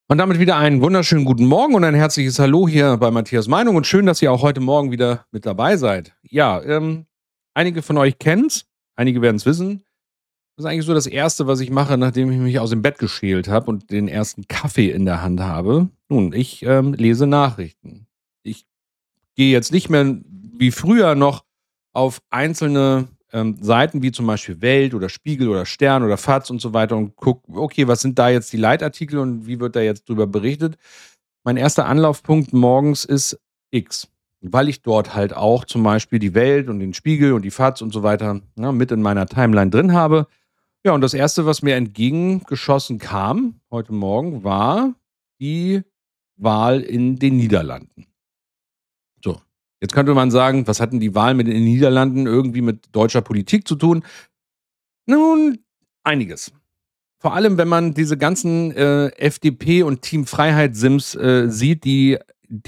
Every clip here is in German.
Und damit wieder einen wunderschönen guten Morgen und ein herzliches Hallo hier bei Matthias Meinung und schön, dass ihr auch heute Morgen wieder mit dabei seid. Ja, einige von euch kennen's, einige werden es wissen. Das ist eigentlich so das Erste, was ich mache, nachdem ich mich aus dem Bett geschält habe und den ersten Kaffee in der Hand habe. Nun, ich lese Nachrichten. Ich gehe jetzt nicht mehr wie früher noch auf einzelne Seiten wie zum Beispiel Welt oder Spiegel oder Stern oder FAZ und so weiter und gucke, okay, was sind da jetzt die Leitartikel und wie wird da jetzt drüber berichtet? Mein erster Anlaufpunkt morgens ist X, weil ich dort halt auch zum Beispiel die Welt und den Spiegel und die FAZ und so weiter, ne, mit in meiner Timeline drin habe. Ja, und das Erste, was mir entgegengeschossen kam heute Morgen, war die Wahl in den Niederlanden. So, jetzt könnte man sagen, was hat denn die Wahl mit den Niederlanden irgendwie mit deutscher Politik zu tun? Nun, einiges. Vor allem, wenn man diese ganzen FDP und Team Freiheit Sims sieht, die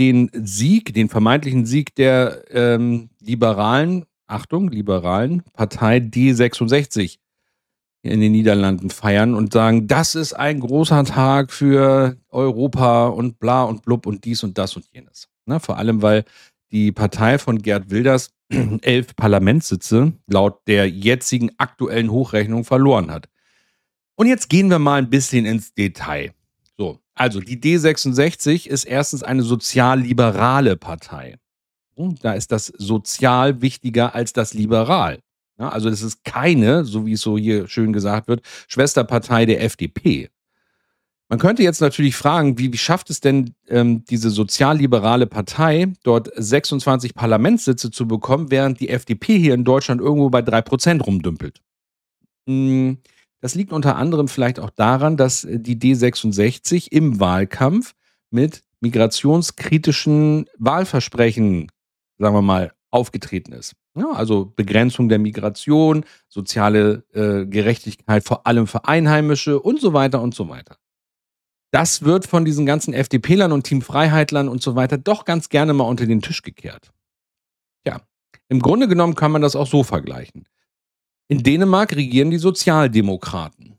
den vermeintlichen Sieg der liberalen, Achtung, liberalen Partei D66 in den Niederlanden feiern und sagen, das ist ein großer Tag für Europa und bla und blub und dies und das und jenes. Ne? Vor allem, weil die Partei von Geert Wilders 11 Parlamentssitze laut der jetzigen aktuellen Hochrechnung verloren hat. Und jetzt gehen wir mal ein bisschen ins Detail. So, also die D66 ist erstens eine sozialliberale Partei. Da ist das Sozial wichtiger als das Liberal. Ja, also es ist keine, so wie es so hier schön gesagt wird, Schwesterpartei der FDP. Man könnte jetzt natürlich fragen, wie schafft es denn diese sozialliberale Partei, dort 26 Parlamentssitze zu bekommen, während die FDP hier in Deutschland irgendwo bei 3% rumdümpelt? Hm, Das liegt unter anderem vielleicht auch daran, dass die D66 im Wahlkampf mit migrationskritischen Wahlversprechen, sagen wir mal, aufgetreten ist. Ja, also Begrenzung der Migration, soziale Gerechtigkeit, vor allem für Einheimische und so weiter und so weiter. Das wird von diesen ganzen FDP-Lern und Team Freiheitler und so weiter doch ganz gerne mal unter den Tisch gekehrt. Ja, im Grunde genommen kann man das auch so vergleichen. In Dänemark regieren die Sozialdemokraten.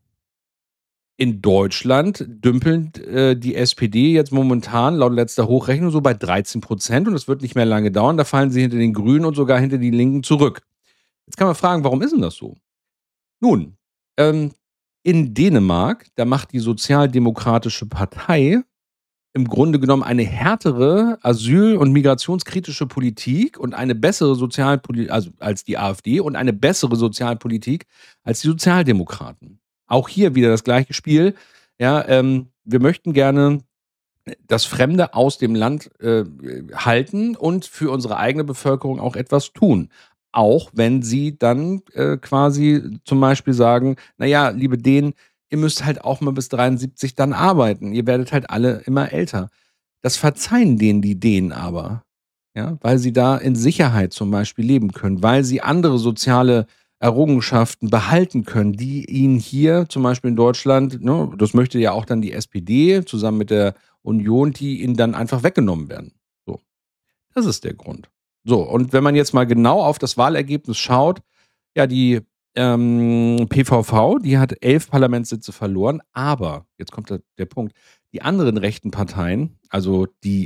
In Deutschland dümpelt die SPD jetzt momentan laut letzter Hochrechnung so bei 13% und es wird nicht mehr lange dauern. Da fallen sie hinter den Grünen und sogar hinter die Linken zurück. Jetzt kann man fragen, warum ist denn das so? Nun, ähm, in Dänemark, da macht die Sozialdemokratische Partei im Grunde genommen eine härtere asyl- und migrationskritische Politik und eine bessere Sozialpolitik, also als die AfD und eine bessere Sozialpolitik als die Sozialdemokraten. Auch hier wieder das gleiche Spiel. Ja, wir möchten gerne das Fremde aus dem Land halten und für unsere eigene Bevölkerung auch etwas tun. Auch wenn sie dann quasi zum Beispiel sagen, naja, liebe Dänen, ihr müsst halt auch mal bis 73 dann arbeiten. Ihr werdet halt alle immer älter. Das verzeihen denen die Dänen aber, ja, weil sie da in Sicherheit zum Beispiel leben können, weil sie andere soziale Errungenschaften behalten können, die ihnen hier zum Beispiel in Deutschland, ne, das möchte ja auch dann die SPD zusammen mit der Union, die ihnen dann einfach weggenommen werden. So, das ist der Grund. So, und wenn man jetzt mal genau auf das Wahlergebnis schaut, ja, die PVV, die hat 11 Parlamentssitze verloren, aber, jetzt kommt der Punkt, die anderen rechten Parteien, also die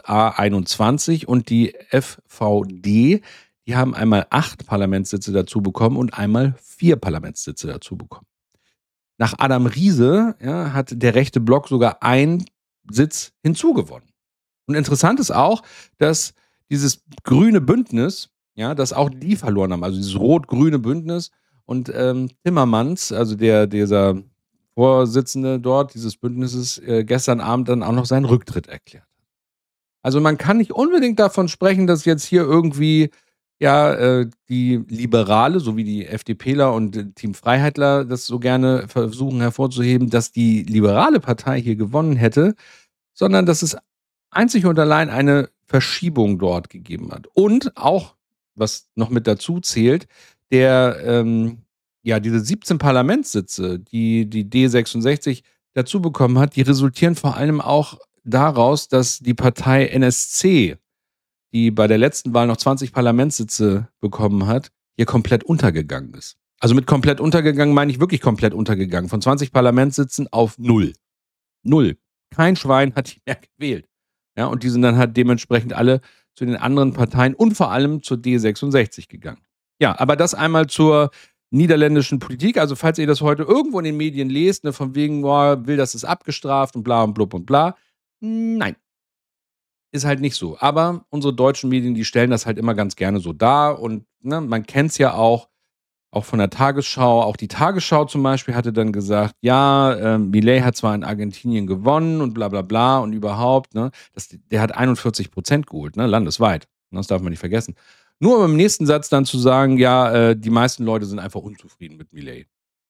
JA21 und die FVD, die haben einmal 8 Parlamentssitze dazu bekommen und einmal 4 Parlamentssitze dazu bekommen. Nach Adam Riese, ja, hat der rechte Block sogar einen Sitz hinzugewonnen. Und interessant ist auch, dass dieses grüne Bündnis, ja, dass auch die verloren haben, also dieses rot-grüne Bündnis und Timmermans, also dieser Vorsitzende dort dieses Bündnisses, gestern Abend dann auch noch seinen Rücktritt erklärt. Also man kann nicht unbedingt davon sprechen, dass jetzt hier irgendwie ja die Liberale, so wie die FDPler und Team Freiheitler das so gerne versuchen hervorzuheben, dass die liberale Partei hier gewonnen hätte, sondern dass es einzig und allein eine Verschiebung dort gegeben hat. Und auch, was noch mit dazu zählt, der, ja, diese 17 Parlamentssitze, die die D66 dazu bekommen hat, die resultieren vor allem auch daraus, dass die Partei NSC, die bei der letzten Wahl noch 20 Parlamentssitze bekommen hat, hier komplett untergegangen ist. Also mit komplett untergegangen meine ich wirklich komplett untergegangen. Von 20 Parlamentssitzen auf null. Null. kein Schwein hat die mehr gewählt. Ja, und die sind dann halt dementsprechend alle zu den anderen Parteien und vor allem zur D66 gegangen. Ja, aber das einmal zur niederländischen Politik. Also, falls ihr das heute irgendwo in den Medien lest, ne, von wegen, boah, Wilders ist abgestraft und bla und blub und bla. Nein, ist halt nicht so. Aber unsere deutschen Medien, die stellen das halt immer ganz gerne so dar und, ne, man kennt's ja auch von der Tagesschau. Auch die Tagesschau zum Beispiel hatte dann gesagt, ja, Milei hat zwar in Argentinien gewonnen und bla bla bla und überhaupt, ne? Der hat 41% geholt, ne, landesweit. Das darf man nicht vergessen. Nur um im nächsten Satz dann zu sagen, ja, die meisten Leute sind einfach unzufrieden mit Milei.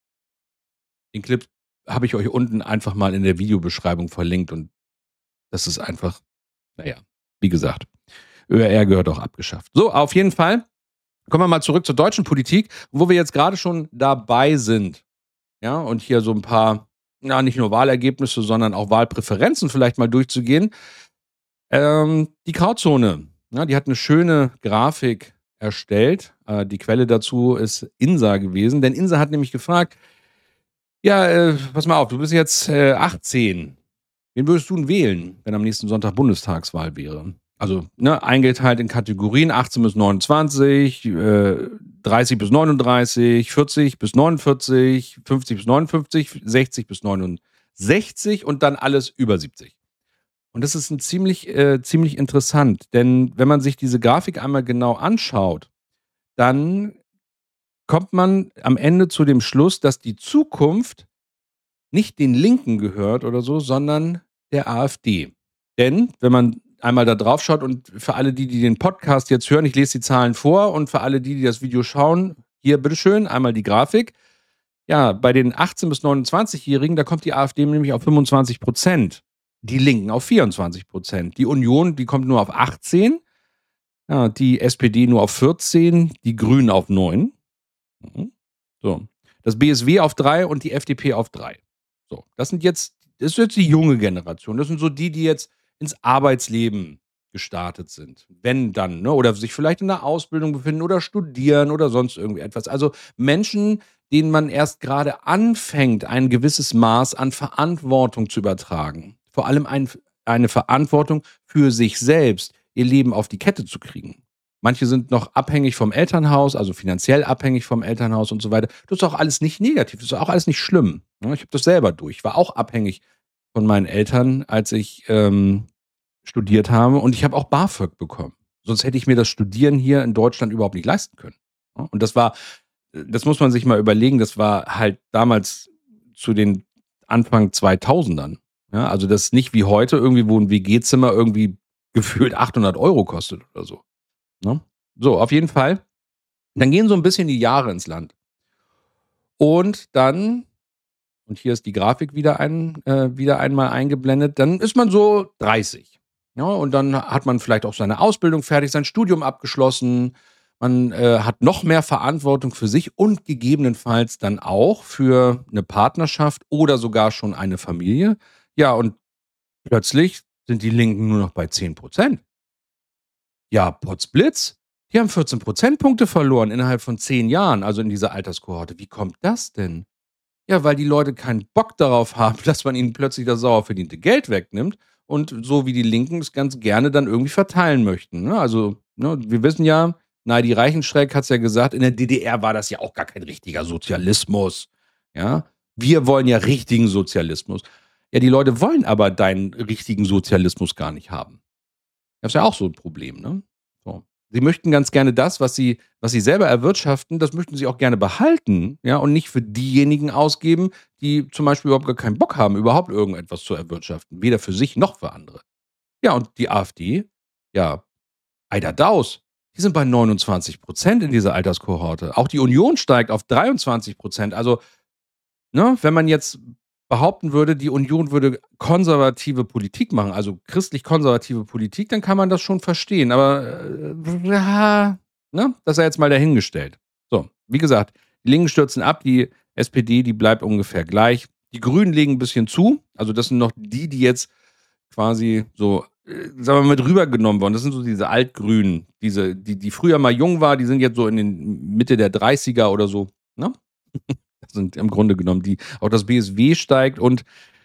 Den Clip habe ich euch unten einfach mal in der Videobeschreibung verlinkt und das ist einfach, naja, wie gesagt, ÖR gehört auch abgeschafft. So, auf jeden Fall kommen wir mal zurück zur deutschen Politik, wo wir jetzt gerade schon dabei sind. Ja, und hier so ein paar, ja, nicht nur Wahlergebnisse, sondern auch Wahlpräferenzen vielleicht mal durchzugehen. Die Grauzone, ja, die hat eine schöne Grafik erstellt. Die Quelle dazu ist INSA gewesen, denn INSA hat nämlich gefragt: „Ja, pass mal auf, du bist jetzt, 18. Wen würdest du 'n wählen, wenn am nächsten Sonntag Bundestagswahl wäre?“ Also, ne, eingeteilt in Kategorien 18 bis 29, 30 bis 39, 40 bis 49, 50 bis 59, 60 bis 69 und dann alles über 70. Und das ist 'n ziemlich interessant, denn wenn man sich diese Grafik einmal genau anschaut, dann kommt man am Ende zu dem Schluss, dass die Zukunft nicht den Linken gehört oder so, sondern der AfD. Denn wenn man einmal da drauf schaut und für alle die, die den Podcast jetzt hören, ich lese die Zahlen vor und für alle die, die das Video schauen, hier bitteschön, einmal die Grafik. Ja, bei den 18 bis 29-Jährigen, da kommt die AfD nämlich auf 25%, die Linken auf 24%. Die Union, die kommt nur auf 18, ja, die SPD nur auf 14, die Grünen auf 9. Mhm. So. Das BSW auf 3 und die FDP auf 3. So, das ist jetzt die junge Generation. Das sind so die, die jetzt ins Arbeitsleben gestartet sind. Wenn dann, ne? Oder sich vielleicht in der Ausbildung befinden oder studieren oder sonst irgendwie etwas. Also Menschen, denen man erst gerade anfängt, ein gewisses Maß an Verantwortung zu übertragen. Vor allem eine Verantwortung für sich selbst, ihr Leben auf die Kette zu kriegen. Manche sind noch abhängig vom Elternhaus, also finanziell abhängig vom Elternhaus und so weiter. Das ist auch alles nicht negativ, das ist auch alles nicht schlimm, ne? Ich habe das selber durch. Ich war auch abhängig von meinen Eltern, als ich, studiert habe und ich habe auch BAföG bekommen. Sonst hätte ich mir das Studieren hier in Deutschland überhaupt nicht leisten können, ne? Und das muss man sich mal überlegen, das war halt damals zu den Anfang 2000ern, ja? Also, das ist nicht wie heute irgendwie, wo 'n WG-Zimmer irgendwie gefühlt 800 € kostet oder so, ne? So, auf jeden Fall, dann gehen so ein bisschen die Jahre ins Land. Und dann und hier ist die Grafik wieder einmal eingeblendet, dann ist man so 30. Ja, und dann hat man vielleicht auch seine Ausbildung fertig, sein Studium abgeschlossen. Man, hat noch mehr Verantwortung für sich und gegebenenfalls dann auch für eine Partnerschaft oder sogar schon eine Familie. Ja, und plötzlich sind die Linken nur noch bei 10%. Ja, potzblitz. Die haben 14 Prozentpunkte verloren innerhalb von 10 Jahren, also in dieser Alterskohorte. Wie kommt das denn? Ja, weil die Leute keinen Bock darauf haben, dass man ihnen plötzlich das sauer verdiente Geld wegnimmt und so wie die Linken es ganz gerne dann irgendwie verteilen möchten, ne? Also, ne, wir wissen ja, Neidi Reichenschreck hat's ja gesagt, in der DDR war das ja auch gar kein richtiger Sozialismus, ja? Wir wollen ja richtigen Sozialismus. Ja, die Leute wollen aber deinen richtigen Sozialismus gar nicht haben. Das ist ja auch so 'n Problem, ne? So. Sie möchten ganz gerne das, was sie selber erwirtschaften, das möchten sie auch gerne behalten, ja, und nicht für diejenigen ausgeben, die zum Beispiel überhaupt gar keinen Bock haben, überhaupt irgendetwas zu erwirtschaften, weder für sich noch für andere. Ja, und die AfD, ja, Eider Daus, die sind bei 29% in dieser Alterskohorte. Auch die Union steigt auf 23%. Also, ne, wenn man jetzt behaupten würde, die Union würde konservative Politik machen, also christlich-konservative Politik, dann kann man das schon verstehen. Aber, ja, ne, das sei jetzt mal dahingestellt. So, wie gesagt, die Linken stürzen ab, die SPD, die bleibt ungefähr gleich. Die Grünen legen ein bisschen zu. Also, das sind noch die, die jetzt quasi so, sagen wir mal, mit rübergenommen worden. Das sind so diese Altgrünen, die früher mal jung war, die sind jetzt so in den Mitte der 30er oder so, ne? Das sind im Grunde genommen die. Auch das BSW steigt und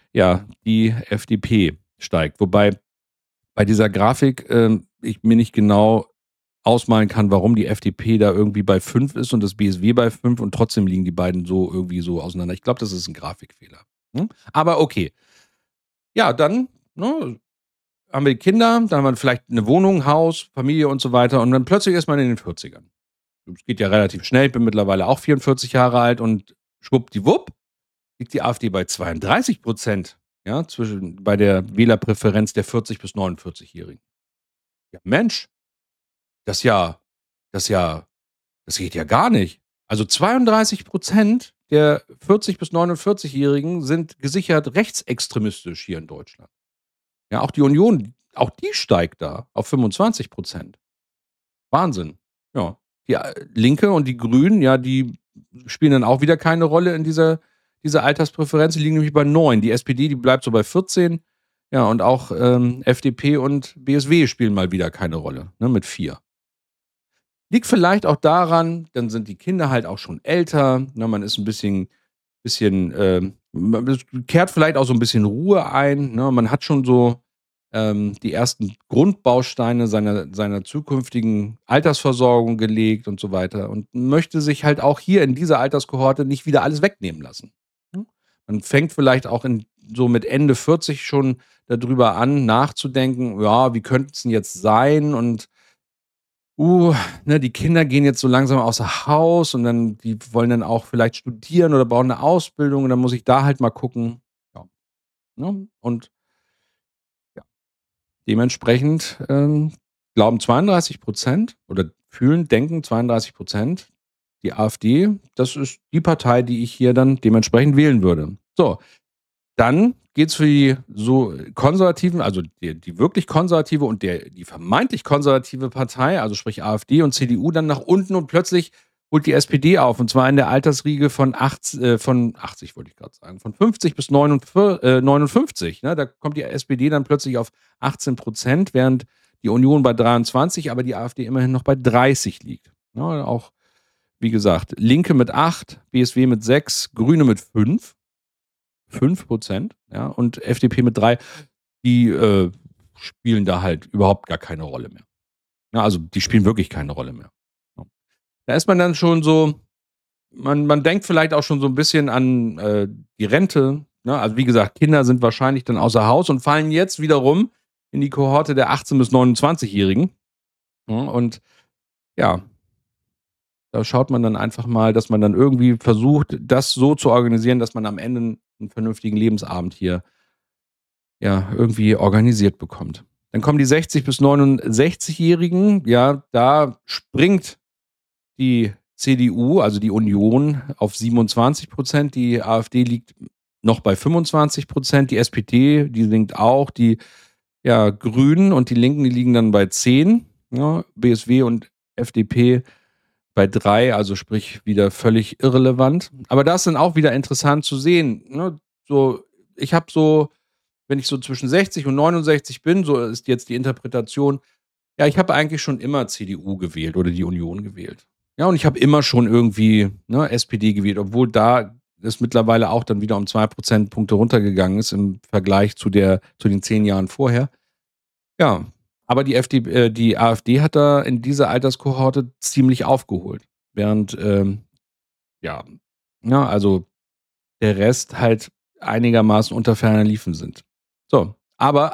ja, die FDP steigt. Wobei bei dieser Grafik, ich mir nicht genau ausmalen kann, warum die FDP da irgendwie bei 5 ist und das BSW bei 5 und trotzdem liegen die beiden so irgendwie so auseinander. Ich glaube, das ist ein Grafikfehler, ne? Aber okay. Ja, dann, ne, haben wir die Kinder, dann haben wir vielleicht eine Wohnung, Haus, Familie und so weiter und dann plötzlich ist man in den 40ern. Es geht ja relativ schnell. Ich bin mittlerweile auch 44 Jahre alt und schwuppdiwupp liegt die AfD bei 32%, ja, bei der Wählerpräferenz der 40 bis 49-Jährigen. Ja, Mensch, das ist ja das ist ja das geht ja gar nicht. Also 32% der 40 bis 49-Jährigen sind gesichert rechtsextremistisch hier in Deutschland. Ja, auch die Union, auch die steigt da auf 25%. Wahnsinn. Ja. Die Linke und die Grünen, ja, die spielen dann auch wieder keine Rolle in dieser Alterspräferenz. Die liegen nämlich bei 9. Die SPD, die bleibt so bei 14. Ja, und auch FDP und BSW spielen mal wieder keine Rolle, ne, mit 4. Liegt vielleicht auch daran, dann sind die Kinder halt auch schon älter, ne, man ist ein bisschen, es kehrt vielleicht auch so ein bisschen Ruhe ein, ne? Man hat schon so, die ersten Grundbausteine seiner zukünftigen Altersversorgung gelegt und so weiter und möchte sich halt auch hier in dieser Alterskohorte nicht wieder alles wegnehmen lassen, ne? Man fängt vielleicht auch so mit Ende 40 schon darüber an, nachzudenken: „Ja, wie könnte es denn jetzt sein?“ Und ne, die Kinder gehen jetzt so langsam außer Haus und dann die wollen dann auch vielleicht studieren oder brauchen 'ne Ausbildung und dann muss ich da halt mal gucken. Ja, ne? Und ja, dementsprechend, glauben 32% oder denken 32%, die AfD, das ist die Partei, die ich hier dann dementsprechend wählen würde. So, dann geht's für die so Konservativen, also die wirklich konservative und die vermeintlich konservative Partei, also sprich AfD und CDU, dann nach unten und plötzlich holt die SPD auf, und zwar in der Altersriege von 80 wollte ich gerade sagen, von 50 bis 59, ne? Da kommt die SPD dann plötzlich auf 18%, während die Union bei 23, aber die AfD immerhin noch bei 30 liegt, ne? Auch, wie gesagt, Linke mit 8, BSW mit 6, Grüne mit 5%, ja, und FDP mit 3, die, spielen da halt überhaupt gar keine Rolle mehr. Ja, also, die spielen wirklich keine Rolle mehr. Ja. Da ist man dann schon so, man denkt vielleicht auch schon so 'n bisschen an, die Rente, ne? Also, wie gesagt, Kinder sind wahrscheinlich dann außer Haus und fallen jetzt wiederum in die Kohorte der 18 bis 29-Jährigen, ne? Und ja, da schaut man dann einfach mal, dass man dann irgendwie versucht, das so zu organisieren, dass man am Ende 'n vernünftigen Lebensabend hier, ja, irgendwie organisiert bekommt. Dann kommen die 60 bis 69-Jährigen, ja, da springt die CDU, also die Union, auf 27%, die AfD liegt noch bei 25%, die SPD, die sinkt auch, die, ja, Grünen und die Linken, die liegen dann bei 10, ja, BSW und FDP bei 3, also sprich wieder völlig irrelevant. Aber das ist dann auch wieder interessant zu sehen, ne? So, ich habe so, wenn ich so zwischen 60 und 69 bin, so ist jetzt die Interpretation, ja, ich habe eigentlich schon immer CDU gewählt oder die Union gewählt. Ja, und ich habe immer schon irgendwie, ne, SPD gewählt, obwohl da es mittlerweile auch dann wieder um 2 Prozentpunkte runtergegangen ist im Vergleich zu den 10 Jahren vorher. Ja, aber die AfD hat da in dieser Alterskohorte ziemlich aufgeholt, während, ja, ne, also der Rest halt einigermaßen unter ferner Liefen sind. So, aber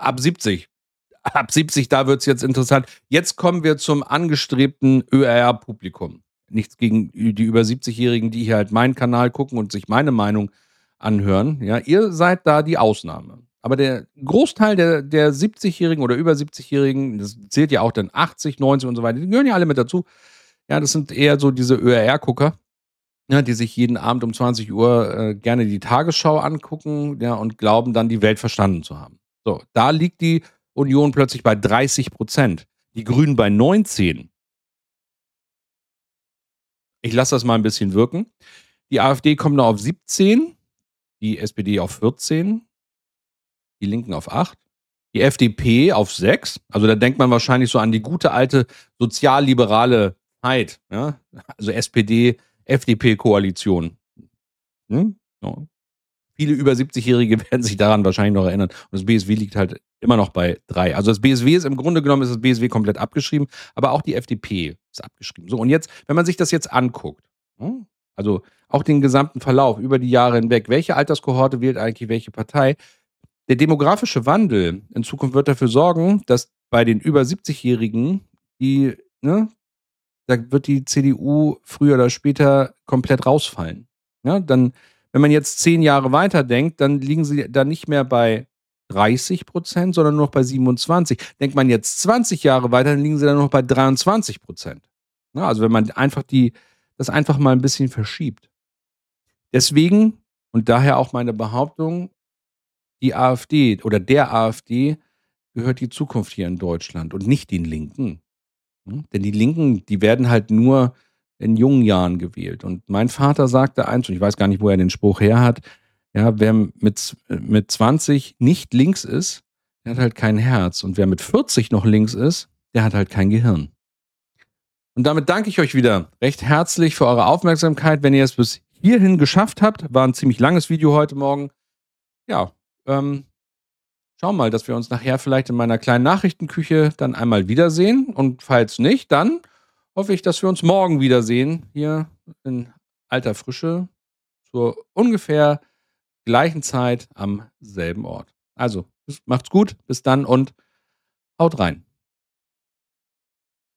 ab 70, da wird's jetzt interessant. Jetzt kommen wir zum angestrebten ÖR-Publikum. Nichts gegen die über 70-Jährigen, die hier halt meinen Kanal gucken und sich meine Meinung anhören. Ja, ihr seid da die Ausnahme. Aber der Großteil der 70-Jährigen oder über 70-Jährigen, das zählt ja auch dann 80, 90 und so weiter, die gehören ja alle mit dazu. Ja, das sind eher so diese ÖR-Gucker, ja, die sich jeden Abend um 20 Uhr gerne die Tagesschau angucken, ja, und glauben dann, die Welt verstanden zu haben. So, da liegt die Union plötzlich bei 30%, die Grünen bei 19. Ich lasse das mal ein bisschen wirken. Die AfD kommt noch auf 17, die SPD auf 14, die Linken auf 8, die FDP auf 6. Also, da denkt man wahrscheinlich so an die gute alte sozialliberale Zeit, ja? Also, SPD-FDP-Koalition. Mhm, ja. Viele über 70-Jährige werden sich daran wahrscheinlich noch erinnern. Und das BSW liegt halt immer noch bei 3. Also das BSW ist im Grunde genommen ist das BSW komplett abgeschrieben, aber auch die FDP ist abgeschrieben. So, und jetzt, wenn man sich das jetzt anguckt, ne, also auch den gesamten Verlauf über die Jahre hinweg, welche Alterskohorte wählt eigentlich welche Partei? Der demografische Wandel in Zukunft wird dafür sorgen, dass bei den über 70-Jährigen die, ne, da wird die CDU früher oder später komplett rausfallen. Ja, dann, wenn man jetzt 10 Jahre weiterdenkt, dann liegen sie da nicht mehr bei 30%, sondern nur noch bei 27. Denkt man jetzt 20 Jahre weiter, dann liegen sie dann noch bei 23%. Ja, also wenn man das einfach mal ein bisschen verschiebt. Deswegen und daher auch meine Behauptung, die AfD oder der AfD gehört die Zukunft hier in Deutschland und nicht den Linken. Denn die Linken, die werden halt nur in jungen Jahren gewählt. Und mein Vater sagte eins, und ich weiß gar nicht, wo er den Spruch her hat, ja, wer mit 20 nicht links ist, der hat halt kein Herz. Und wer mit 40 noch links ist, der hat halt kein Gehirn. Und damit danke ich euch wieder recht herzlich für eure Aufmerksamkeit. Wenn ihr es bis hierhin geschafft habt, war ein ziemlich langes Video heute Morgen. Ja, ähm, schauen mal, dass wir uns nachher vielleicht in meiner kleinen Nachrichtenküche dann einmal wiedersehen. Und falls nicht, dann hoffe ich, dass wir uns morgen wiedersehen, hier in alter Frische, zur ungefähr gleichen Zeit am selben Ort. Also, macht's gut, bis dann und haut rein.